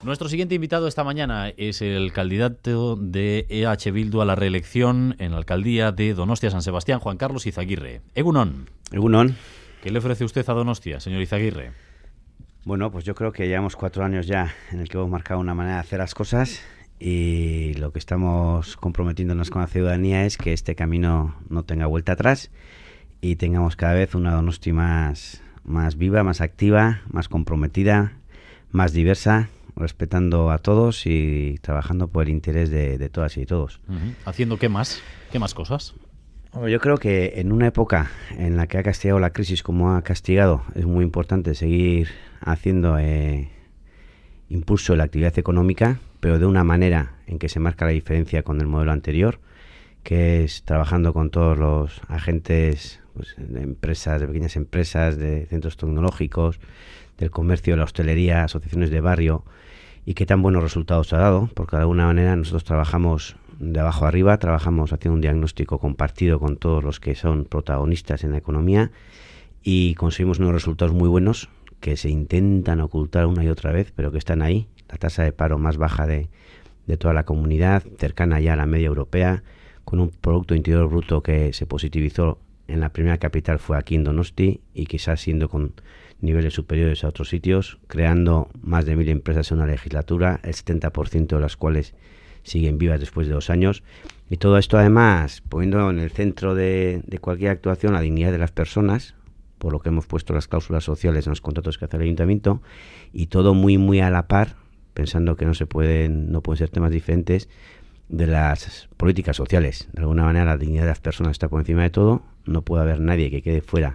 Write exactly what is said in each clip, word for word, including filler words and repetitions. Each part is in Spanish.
Nuestro siguiente invitado esta mañana es el candidato de E H Bildu a la reelección en la alcaldía de Donostia San Sebastián, Juan Carlos Izaguirre. Egunon. Egunon. ¿Qué le ofrece usted a Donostia, señor Izaguirre? Bueno, pues yo creo que llevamos cuatro años ya en el que hemos marcado una manera de hacer las cosas y lo que estamos comprometiéndonos con la ciudadanía es que este camino no tenga vuelta atrás y tengamos cada vez una Donosti más, más viva, más activa, más comprometida, más diversa, respetando a todos y trabajando por el interés de, de todas y de todos. Uh-huh. ¿Haciendo qué más? ¿Qué más cosas? Bueno, yo creo que en una época en la que ha castigado la crisis como ha castigado, es muy importante seguir haciendo eh, impulso de la actividad económica, pero de una manera en que se marca la diferencia con el modelo anterior, que es trabajando con todos los agentes, pues, de empresas, de pequeñas empresas, de centros tecnológicos, del comercio, de la hostelería, asociaciones de barrio, y qué tan buenos resultados ha dado, porque de alguna manera nosotros trabajamos de abajo arriba, trabajamos haciendo un diagnóstico compartido con todos los que son protagonistas en la economía y conseguimos unos resultados muy buenos que se intentan ocultar una y otra vez, pero que están ahí. La tasa de paro más baja de, de toda la comunidad, cercana ya a la media europea, con un Producto Interior Bruto que se positivizó en la primera capital, fue aquí en Donosti, y quizás siendo con niveles superiores a otros sitios, creando más de mil empresas en una legislatura, el setenta por ciento de las cuales siguen vivas después de dos años. Y todo esto además poniendo en el centro de, de cualquier actuación la dignidad de las personas, por lo que hemos puesto las cláusulas sociales en los contratos que hace el ayuntamiento, y todo muy muy a la par, pensando que no se pueden, no pueden ser temas diferentes, de las políticas sociales. De alguna manera la dignidad de las personas está por encima de todo, no puede haber nadie que quede fuera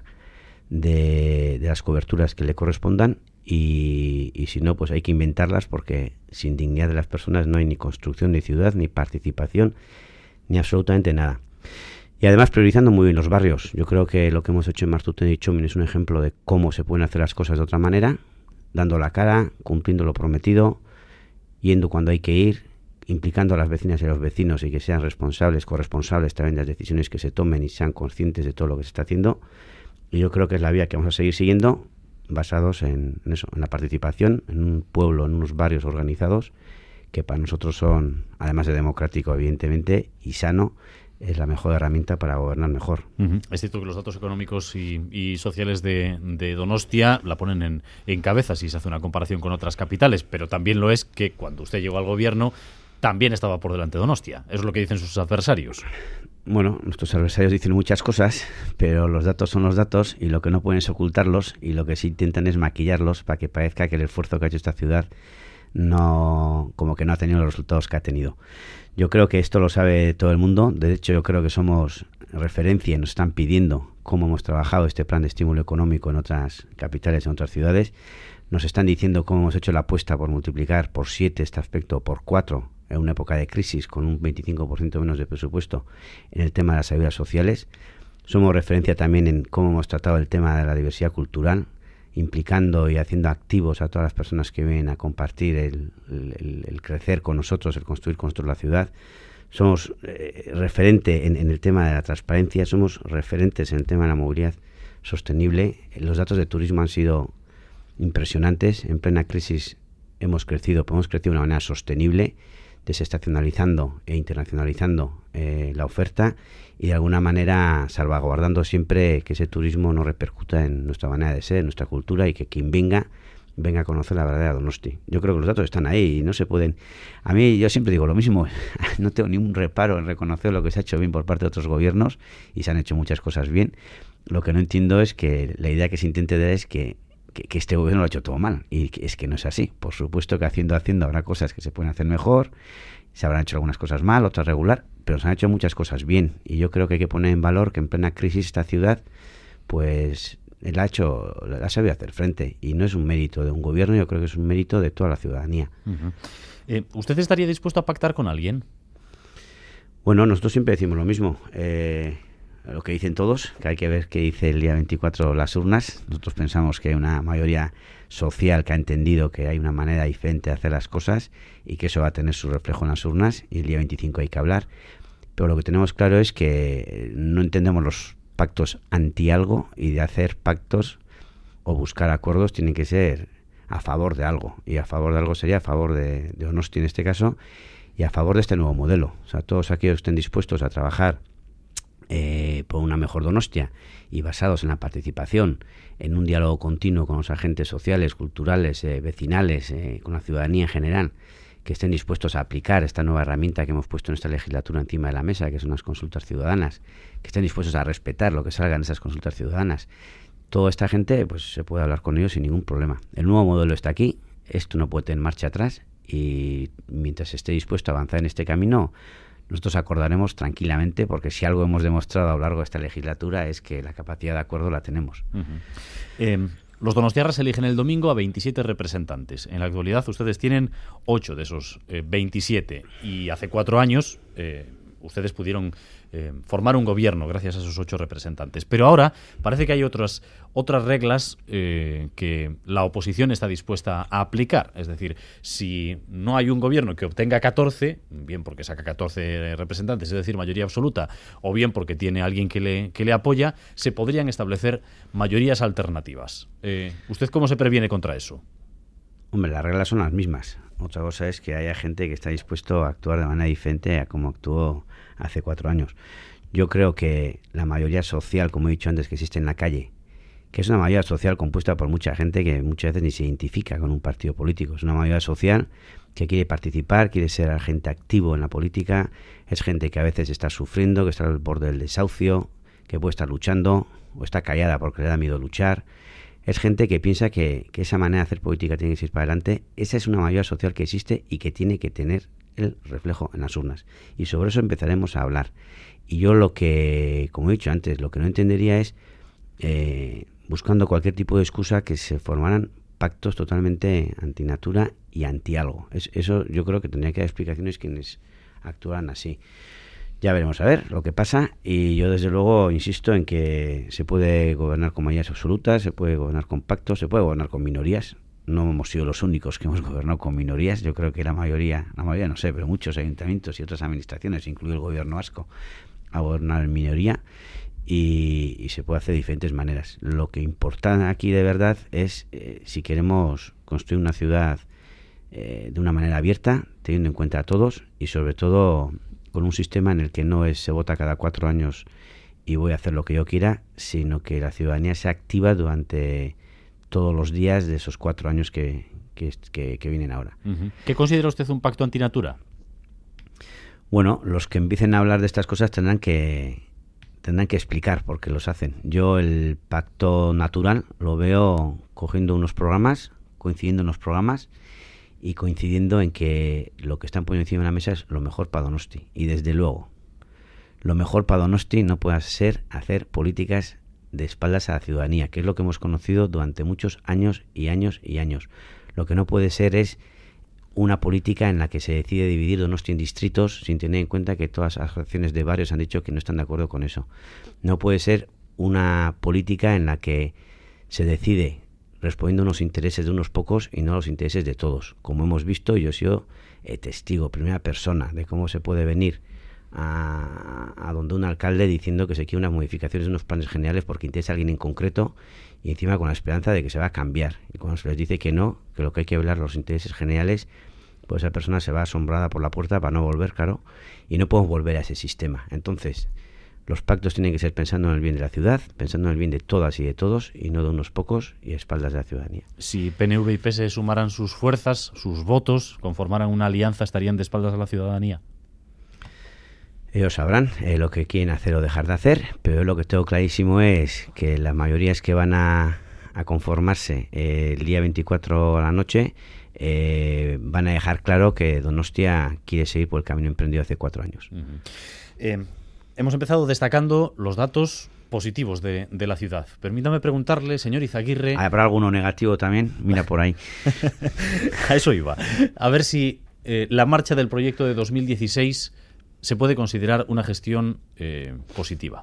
de, de las coberturas que le correspondan, y, y si no, pues hay que inventarlas, porque sin dignidad de las personas no hay ni construcción de ciudad, ni participación, ni absolutamente nada. Y además priorizando muy bien los barrios. Yo creo que lo que hemos hecho en Martutene y Txomin es un ejemplo de cómo se pueden hacer las cosas de otra manera, dando la cara, cumpliendo lo prometido, yendo cuando hay que ir, implicando a las vecinas y a los vecinos y que sean responsables, corresponsables también de las decisiones que se tomen y sean conscientes de todo lo que se está haciendo. Y yo creo que es la vía que vamos a seguir siguiendo, basados en, en eso, en la participación, en un pueblo, en unos barrios organizados, que para nosotros son, además de democrático, evidentemente, y sano, es la mejor herramienta para gobernar mejor. Uh-huh. Es cierto que los datos económicos y, y sociales de, de Donostia la ponen en, en cabeza si se hace una comparación con otras capitales, pero también lo es que cuando usted llegó al gobierno también estaba por delante de Donostia. Eso es lo que dicen sus adversarios. Bueno, nuestros adversarios dicen muchas cosas, pero los datos son los datos y lo que no pueden es ocultarlos, y lo que sí intentan es maquillarlos para que parezca que el esfuerzo que ha hecho esta ciudad no, como que no ha tenido los resultados que ha tenido. Yo creo que esto lo sabe todo el mundo. De hecho, yo creo que somos referencia y nos están pidiendo cómo hemos trabajado este plan de estímulo económico en otras capitales, en otras ciudades. Nos están diciendo cómo hemos hecho la apuesta por multiplicar por siete este aspecto, por cuatro, en una época de crisis con un veinticinco por ciento menos de presupuesto en el tema de las ayudas sociales. Somos referencia también en cómo hemos tratado el tema de la diversidad cultural, implicando y haciendo activos a todas las personas que vienen a compartir el, el, el crecer con nosotros, el construir con nosotros la ciudad. Somos eh, referente en, en el tema de la transparencia, somos referentes en el tema de la movilidad sostenible. Los datos de turismo han sido impresionantes. En plena crisis hemos crecido, pero hemos crecido de una manera sostenible, desestacionalizando e internacionalizando eh, la oferta y de alguna manera salvaguardando siempre que ese turismo no repercuta en nuestra manera de ser, en nuestra cultura, y que quien venga, venga a conocer la verdadera Donosti. Yo creo que los datos están ahí y no se pueden... A mí, yo siempre digo lo mismo, no tengo ningún reparo en reconocer lo que se ha hecho bien por parte de otros gobiernos, y se han hecho muchas cosas bien. Lo que no entiendo es que la idea que se intente dar es que Que, que este gobierno lo ha hecho todo mal, y que es que no es así. Por supuesto que haciendo haciendo habrá cosas que se pueden hacer mejor, se habrán hecho algunas cosas mal, otras regular, pero se han hecho muchas cosas bien, y yo creo que hay que poner en valor que en plena crisis esta ciudad pues la ha hecho, la ha sabido hacer frente, y no es un mérito de un gobierno, yo creo que es un mérito de toda la ciudadanía. Uh-huh. eh, ¿Usted estaría dispuesto a pactar con alguien? Bueno, nosotros siempre decimos lo mismo, eh lo que dicen todos, que hay que ver qué dice el día veinticuatro las urnas. Nosotros pensamos que hay una mayoría social que ha entendido que hay una manera diferente de hacer las cosas y que eso va a tener su reflejo en las urnas, y el día veinticinco hay que hablar. Pero lo que tenemos claro es que no entendemos los pactos anti algo, y de hacer pactos o buscar acuerdos tienen que ser a favor de algo. Y a favor de algo sería a favor de, de Donosti en este caso, y a favor de este nuevo modelo. O sea, todos aquellos que estén dispuestos a trabajar eh, por una mejor Donostia y basados en la participación, en un diálogo continuo con los agentes sociales, culturales, eh, vecinales, eh, con la ciudadanía en general, que estén dispuestos a aplicar esta nueva herramienta que hemos puesto en esta legislatura encima de la mesa, que son las consultas ciudadanas, que estén dispuestos a respetar lo que salga en esas consultas ciudadanas. Toda esta gente, pues se puede hablar con ellos sin ningún problema. El nuevo modelo está aquí, esto no puede tener marcha atrás, y mientras esté dispuesto a avanzar en este camino, nosotros acordaremos tranquilamente, porque si algo hemos demostrado a lo largo de esta legislatura es que la capacidad de acuerdo la tenemos. Uh-huh. eh, Los donostiarras eligen el domingo a veintisiete representantes. En la actualidad ustedes tienen ocho de esos eh, veintisiete, y hace cuatro años eh, ustedes pudieron eh, formar un gobierno gracias a esos ocho representantes. Pero ahora parece que hay otras, otras reglas eh, que la oposición está dispuesta a aplicar. Es decir, si no hay un gobierno que obtenga catorce, bien porque saca catorce representantes, es decir, mayoría absoluta, o bien porque tiene alguien que le, que le apoya, se podrían establecer mayorías alternativas. Eh, ¿Usted cómo se previene contra eso? Hombre, las reglas son las mismas. Otra cosa es que haya gente que está dispuesto a actuar de manera diferente a como actuó hace cuatro años. Yo creo que la mayoría social, como he dicho antes, que existe en la calle, que es una mayoría social compuesta por mucha gente que muchas veces ni se identifica con un partido político. Es una mayoría social que quiere participar, quiere ser agente activo en la política. Es gente que a veces está sufriendo, que está al borde del desahucio, que puede estar luchando o está callada porque le da miedo luchar. Es gente que piensa que, que esa manera de hacer política tiene que ir para adelante. Esa es una mayoría social que existe y que tiene que tener el reflejo en las urnas. Y sobre eso empezaremos a hablar. Y yo lo que, como he dicho antes, lo que no entendería es, eh, buscando cualquier tipo de excusa, que se formaran pactos totalmente antinatura y anti algo. Es, eso yo creo que tendría que dar explicaciones quienes actuaran así. Ya veremos a ver lo que pasa, y yo desde luego insisto en que se puede gobernar con mayorías absolutas, se puede gobernar con pactos, se puede gobernar con minorías. No hemos sido los únicos que hemos gobernado con minorías. Yo creo que la mayoría, la mayoría no sé, pero muchos ayuntamientos y otras administraciones, incluido el gobierno vasco, ha gobernado en minoría, y, y se puede hacer de diferentes maneras. Lo que importa aquí de verdad es eh, si queremos construir una ciudad eh, de una manera abierta, teniendo en cuenta a todos, y sobre todo con un sistema en el que no es se vota cada cuatro años y voy a hacer lo que yo quiera, sino que la ciudadanía se activa durante todos los días de esos cuatro años que, que, que, que vienen ahora. Uh-huh. ¿Qué considera usted un pacto antinatura? Bueno, los que empiecen a hablar de estas cosas tendrán que tendrán que explicar por qué los hacen. Yo el pacto natural lo veo cogiendo unos programas, coincidiendo en los programas, y coincidiendo en que lo que están poniendo encima de la mesa es lo mejor para Donosti. Y desde luego, lo mejor para Donosti no puede ser hacer políticas de espaldas a la ciudadanía, que es lo que hemos conocido durante muchos años y años y años. Lo que no puede ser es una política en la que se decide dividir Donosti en distritos sin tener en cuenta que todas las asociaciones de barrios han dicho que no están de acuerdo con eso. No puede ser una política en la que se decide respondiendo a unos intereses de unos pocos y no a los intereses de todos. Como hemos visto, yo he sido eh, testigo, primera persona, de cómo se puede venir a, a donde un alcalde diciendo que se quieren unas modificaciones de unos planes generales porque interesa a alguien en concreto, y encima con la esperanza de que se va a cambiar. Y cuando se les dice que no, que lo que hay que velar los intereses generales, pues esa persona se va asombrada por la puerta para no volver, claro, y no podemos volver a ese sistema. Entonces, los pactos tienen que ser pensando en el bien de la ciudad, pensando en el bien de todas y de todos, y no de unos pocos y a espaldas de la ciudadanía. Si P N V y P S E sumaran sus fuerzas, sus votos, conformaran una alianza, ¿estarían de espaldas a la ciudadanía? Ellos sabrán eh, lo que quieren hacer o dejar de hacer, pero lo que tengo clarísimo es que las mayorías que van a, a conformarse eh, el día veinticuatro a la noche eh, van a dejar claro que Donostia quiere seguir por el camino emprendido hace cuatro años. Uh-huh. eh, hemos empezado destacando los datos positivos de, de la ciudad. Permítame preguntarle, señor Izaguirre... ¿Habrá alguno negativo también? Mira por ahí. A eso iba. A ver si eh, la marcha del proyecto de dos mil dieciséis se puede considerar una gestión eh, positiva.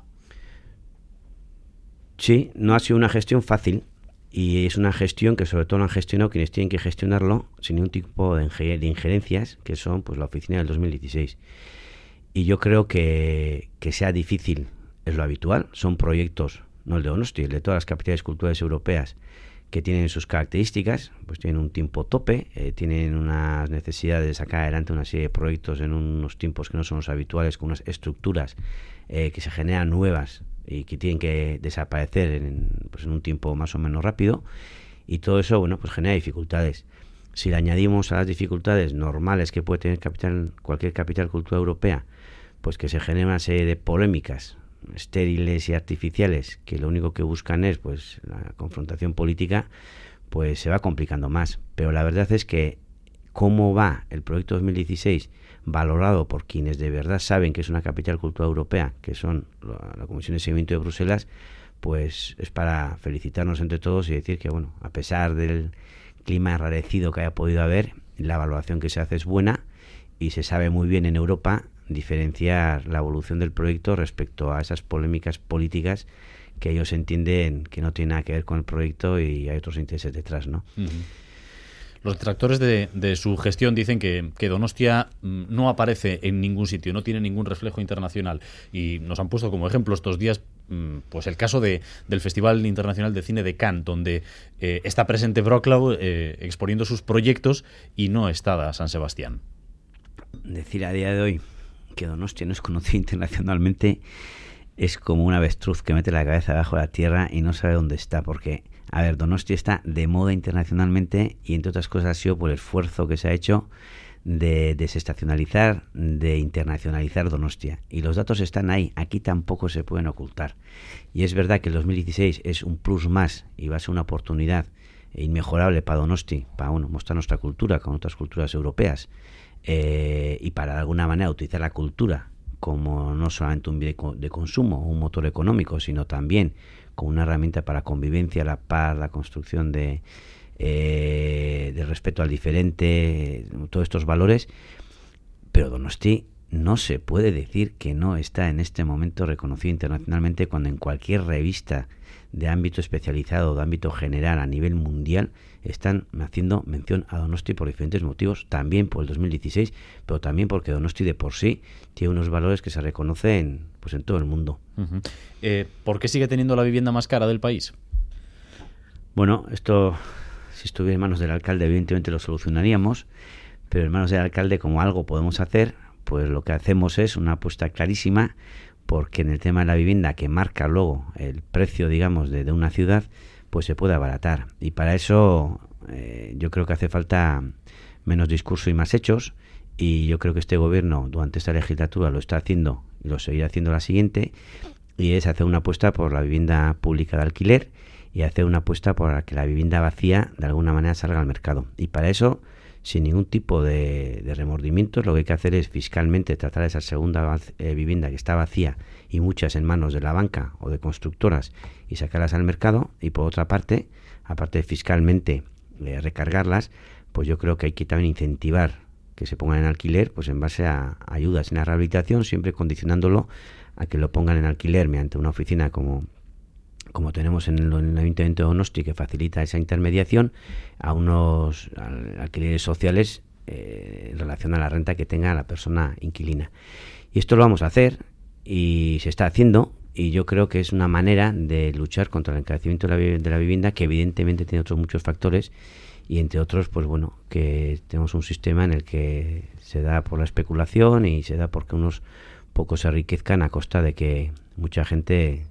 Sí, no ha sido una gestión fácil, y es una gestión que sobre todo lo han gestionado quienes tienen que gestionarlo sin ningún tipo de, inger- de injerencias, que son pues la oficina del dos mil dieciséis. Y yo creo que, que sea difícil es lo habitual. Son proyectos, no el de Donosti, el de todas las capitales culturales europeas, que tienen sus características, pues tienen un tiempo tope, eh, tienen unas necesidades de sacar adelante una serie de proyectos en unos tiempos que no son los habituales, con unas estructuras eh, que se generan nuevas y que tienen que desaparecer en, pues en un tiempo más o menos rápido, y todo eso, bueno, pues genera dificultades. Si le añadimos a las dificultades normales que puede tener capital, cualquier capital cultural europea, pues que se genera una serie de polémicas estériles y artificiales que lo único que buscan es pues la confrontación política, pues se va complicando más. Pero la verdad es que cómo va el proyecto dos mil dieciséis valorado por quienes de verdad saben que es una capital cultural europea, que son la, la Comisión de Seguimiento de Bruselas, pues es para felicitarnos entre todos y decir que, bueno, a pesar del clima enrarecido que haya podido haber, la evaluación que se hace es buena y se sabe muy bien en Europa diferenciar la evolución del proyecto respecto a esas polémicas políticas que ellos entienden que no tienen nada que ver con el proyecto y hay otros intereses detrás, ¿no? Uh-huh. Los detractores de, de su gestión dicen que, que Donostia no aparece en ningún sitio, no tiene ningún reflejo internacional, y nos han puesto como ejemplo estos días pues el caso de, del Festival Internacional de Cine de Cannes, donde eh, está presente Wrocław eh, exponiendo sus proyectos y no está San Sebastián. Decir a día de hoy que Donostia no es conocido internacionalmente es como un avestruz que mete la cabeza bajo la tierra y no sabe dónde está, porque, a ver, Donostia está de moda internacionalmente y entre otras cosas ha sido por el esfuerzo que se ha hecho de desestacionalizar, de internacionalizar Donostia, y los datos están ahí, aquí tampoco se pueden ocultar, y es verdad que el dos mil dieciséis es un plus más y va a ser una oportunidad inmejorable para Donosti, para bueno, mostrar nuestra cultura con otras culturas europeas, Eh, y para de alguna manera utilizar la cultura como no solamente un bien de consumo, un motor económico, sino también como una herramienta para la convivencia, la paz, la construcción de, eh, de respeto al diferente, todos estos valores. Pero Donosti no se puede decir que no está en este momento reconocido internacionalmente, cuando en cualquier revista de ámbito especializado, de ámbito general a nivel mundial, están haciendo mención a Donosti por diferentes motivos, también por el dos mil dieciséis, pero también porque Donosti de por sí tiene unos valores que se reconocen pues en todo el mundo. Uh-huh. Eh, ¿Por qué sigue teniendo la vivienda más cara del país? Bueno, esto, si estuviera en manos del alcalde, evidentemente lo solucionaríamos, pero en manos del alcalde, como algo podemos hacer, pues lo que hacemos es una apuesta clarísima, porque en el tema de la vivienda, que marca luego el precio, digamos, de, de una ciudad, pues se puede abaratar. Y para eso eh, yo creo que hace falta menos discurso y más hechos, y yo creo que este gobierno durante esta legislatura lo está haciendo y lo seguirá haciendo la siguiente, y es hacer una apuesta por la vivienda pública de alquiler y hacer una apuesta por que la vivienda vacía de alguna manera salga al mercado. Y para eso, sin ningún tipo de, de remordimientos, lo que hay que hacer es fiscalmente tratar esa segunda eh, vivienda que está vacía y muchas en manos de la banca o de constructoras y sacarlas al mercado, y por otra parte, aparte de fiscalmente eh, recargarlas, pues yo creo que hay que también incentivar que se pongan en alquiler, pues en base a ayudas en la rehabilitación, siempre condicionándolo a que lo pongan en alquiler mediante una oficina como como tenemos en el, en el Ayuntamiento de Donosti, que facilita esa intermediación a unos alquileres sociales eh, en relación a la renta que tenga la persona inquilina. Y esto lo vamos a hacer y se está haciendo, y yo creo que es una manera de luchar contra el encarecimiento de la, de la vivienda, que evidentemente tiene otros muchos factores, y entre otros, pues bueno, que tenemos un sistema en el que se da por la especulación y se da porque unos pocos se enriquezcan a costa de que mucha gente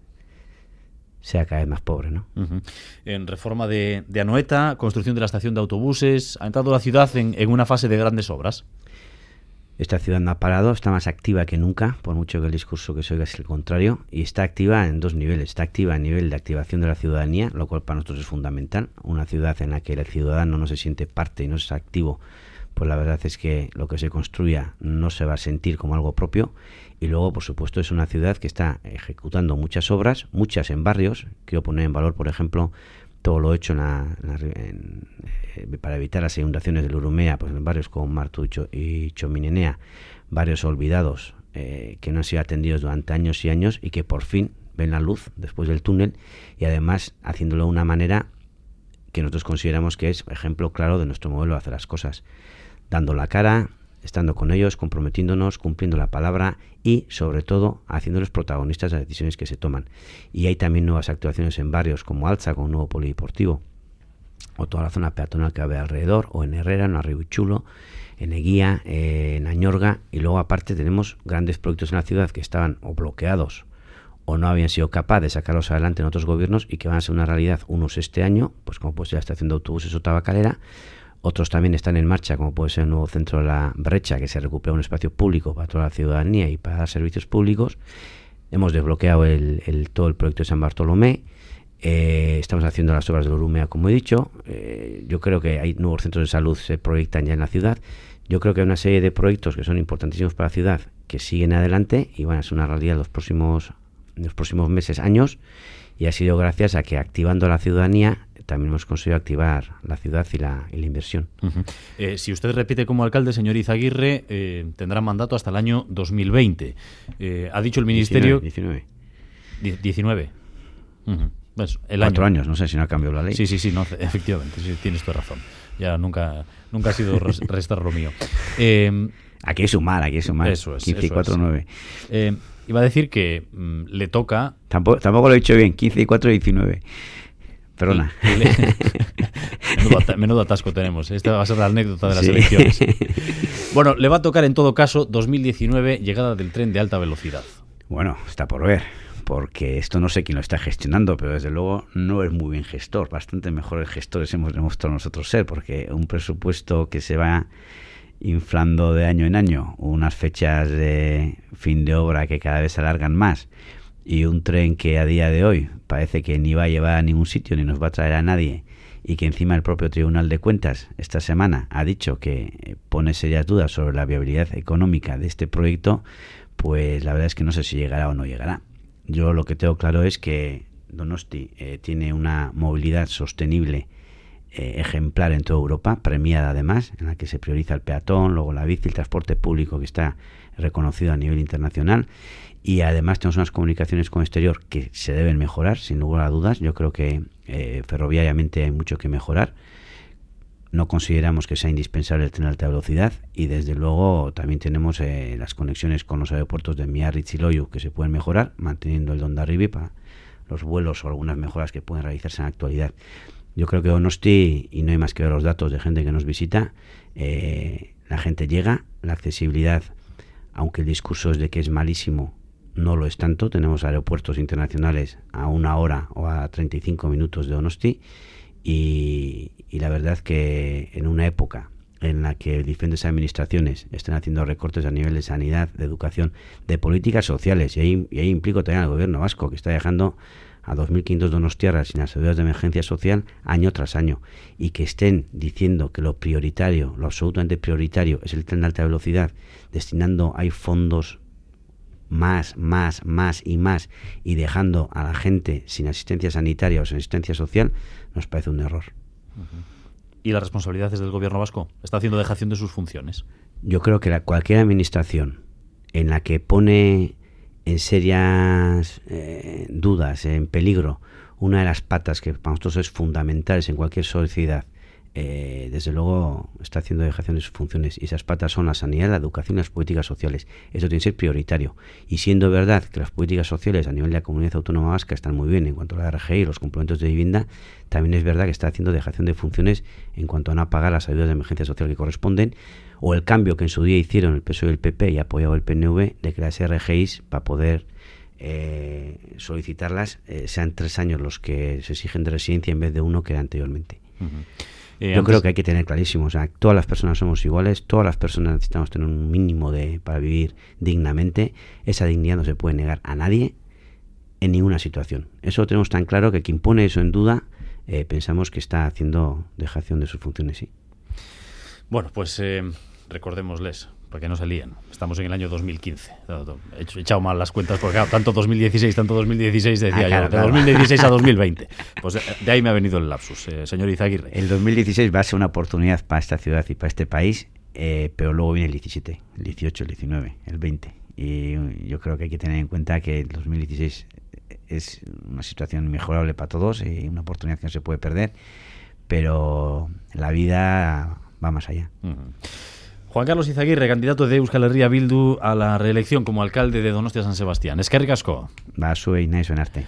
sea cada vez más pobre, ¿no? Uh-huh. En reforma de, de Anoeta, construcción de la estación de autobuses, ha entrado la ciudad en, en una fase de grandes obras. Esta ciudad no ha parado, está más activa que nunca, por mucho que el discurso que se oiga es el contrario, y está activa en dos niveles. Está activa a nivel de activación de la ciudadanía, lo cual para nosotros es fundamental. Una ciudad en la que el ciudadano no se siente parte y no es activo, pues la verdad es que lo que se construya no se va a sentir como algo propio. Y luego, por supuesto, es una ciudad que está ejecutando muchas obras, muchas en barrios. Quiero poner en valor, por ejemplo, todo lo hecho en la, en la, en, eh, para evitar las inundaciones del Urumea, pues en barrios como Martucho y Chominenea, barrios olvidados eh, que no han sido atendidos durante años y años y que por fin ven la luz después del túnel, y además haciéndolo de una manera que nosotros consideramos que es ejemplo claro de nuestro modelo de hacer las cosas, dando la cara, estando con ellos, comprometiéndonos, cumpliendo la palabra y, sobre todo, haciéndolos protagonistas de las decisiones que se toman. Y hay también nuevas actuaciones en barrios como Alza, con un nuevo polideportivo, o toda la zona peatonal que va alrededor, o en Herrera, en Arribuchulo, en Eguía, eh, en Añorga, y luego aparte tenemos grandes proyectos en la ciudad que estaban o bloqueados o no habían sido capaces de sacarlos adelante en otros gobiernos y que van a ser una realidad, unos este año, pues como puede ser la estación de autobuses o Tabacalera, otros también están en marcha, como puede ser el nuevo centro de la Brecha, que se recupera un espacio público para toda la ciudadanía y para dar servicios públicos. Hemos desbloqueado el, el, todo el proyecto de San Bartolomé. Eh, estamos haciendo las obras de Orumea, como he dicho. Eh, yo creo que hay nuevos centros de salud se proyectan ya en la ciudad. Yo creo que hay una serie de proyectos que son importantísimos para la ciudad que siguen adelante y van a ser una realidad en los próximos, en los próximos meses, años, y ha sido gracias a que activando a la ciudadanía también hemos conseguido activar la ciudad y la, y la inversión. Uh-huh. Eh, si usted repite como alcalde, señor Izaguirre, eh, tendrá mandato hasta el año dos mil veinte. Eh, ha dicho el Ministerio... diecinueve. diecinueve. Uh-huh. Pues el Cuatro año. años, no sé si no ha cambiado la ley. Sí, sí, sí, no, efectivamente, sí, tienes toda razón. Ya nunca, nunca ha sido restar lo mío. Eh, aquí es sumar, aquí es sumar. Eso es. quince y cuatro, nueve. Eh, iba a decir que mmm, le toca... Tampoco, tampoco lo he dicho bien, quince y cuatro, diecinueve. Perdona. Le, menudo, at- menudo atasco tenemos. Esta va a ser la anécdota de las sí. elecciones. Bueno, le va a tocar en todo caso dos mil diecinueve, llegada del tren de alta velocidad. Bueno, está por ver, porque esto no sé quién lo está gestionando, pero desde luego no es muy bien gestor. Bastante mejores gestores hemos demostrado nosotros ser, porque un presupuesto que se va inflando de año en año, unas fechas de fin de obra que cada vez se alargan más, y un tren que a día de hoy parece que ni va a llevar a ningún sitio ni nos va a traer a nadie, y que encima el propio Tribunal de Cuentas esta semana ha dicho que pone serias dudas sobre la viabilidad económica de este proyecto, pues la verdad es que no sé si llegará o no llegará. Yo lo que tengo claro es que Donosti eh, tiene una movilidad sostenible eh, ejemplar en toda Europa, premiada además, en la que se prioriza el peatón, luego la bici, el transporte público que está reconocido a nivel internacional, y además tenemos unas comunicaciones con el exterior que se deben mejorar, sin lugar a dudas. Yo creo que eh, ferroviariamente hay mucho que mejorar. No consideramos que sea indispensable el tren de alta velocidad, y desde luego también tenemos eh, las conexiones con los aeropuertos de Biarritz y Loiu que se pueden mejorar, manteniendo el de Hondarribia para los vuelos o algunas mejoras que pueden realizarse en la actualidad. Yo creo que Donosti, y no hay más que ver los datos de gente que nos visita, eh, la gente llega, la accesibilidad, aunque el discurso es de que es malísimo, no lo es tanto. Tenemos aeropuertos internacionales a una hora o a treinta y cinco minutos de Donosti, y, y la verdad que en una época en la que diferentes administraciones están haciendo recortes a nivel de sanidad, de educación, de políticas sociales, y ahí, y ahí implico también al gobierno vasco, que está dejando a dos mil quinientos donostiarras sin las ayudas de emergencia social año tras año, y que estén diciendo que lo prioritario, lo absolutamente prioritario es el tren de alta velocidad, destinando hay fondos más, más, más y más, y dejando a la gente sin asistencia sanitaria o sin asistencia social, nos parece un error. Uh-huh. ¿Y la responsabilidad es del gobierno vasco? ¿Está haciendo dejación de sus funciones? Yo creo que la, cualquier administración en la que pone en serias eh, dudas, en peligro, una de las patas que para nosotros es fundamentales en cualquier sociedad, eh, desde luego está haciendo dejación de sus funciones, y esas patas son la sanidad, la educación y las políticas sociales. Eso tiene que ser prioritario, y siendo verdad que las políticas sociales a nivel de la comunidad autónoma vasca están muy bien en cuanto a la R G I y los complementos de vivienda, también es verdad que está haciendo dejación de funciones en cuanto a no pagar las ayudas de emergencia social que corresponden, o el cambio que en su día hicieron el P S O E y el P P y apoyado el P N V de que las R G Is, para poder eh, solicitarlas, eh, sean tres años los que se exigen de residencia en vez de uno que era anteriormente. Uh-huh. Eh, Yo antes... creo que hay que tener clarísimo, o sea, todas las personas somos iguales, todas las personas necesitamos tener un mínimo de para vivir dignamente. Esa dignidad no se puede negar a nadie en ninguna situación. Eso lo tenemos tan claro que quien pone eso en duda, eh, pensamos que está haciendo dejación de sus funciones, sí. Bueno, pues eh, recordémosles, para que no se líen. Estamos en el año dos mil quince. He echado mal las cuentas porque, claro, tanto dos mil dieciséis, tanto dos mil dieciséis, decía ah, claro, yo, claro. De dos mil dieciséis a dos mil veinte. Pues de ahí me ha venido el lapsus, eh, señor Izaguirre. El dos mil dieciséis va a ser una oportunidad para esta ciudad y para este país, eh, pero luego viene el diecisiete, el dieciocho, el diecinueve, el veinte. Y yo creo que hay que tener en cuenta que el dos mil dieciséis es una situación inmejorable para todos y una oportunidad que no se puede perder, pero la vida va más allá. Uh-huh. Juan Carlos Izaguirre, candidato de Euskal Herria Bildu a la reelección como alcalde de Donostia San Sebastián. Eskerrik asko. Ba, zuei nahi zuen arte.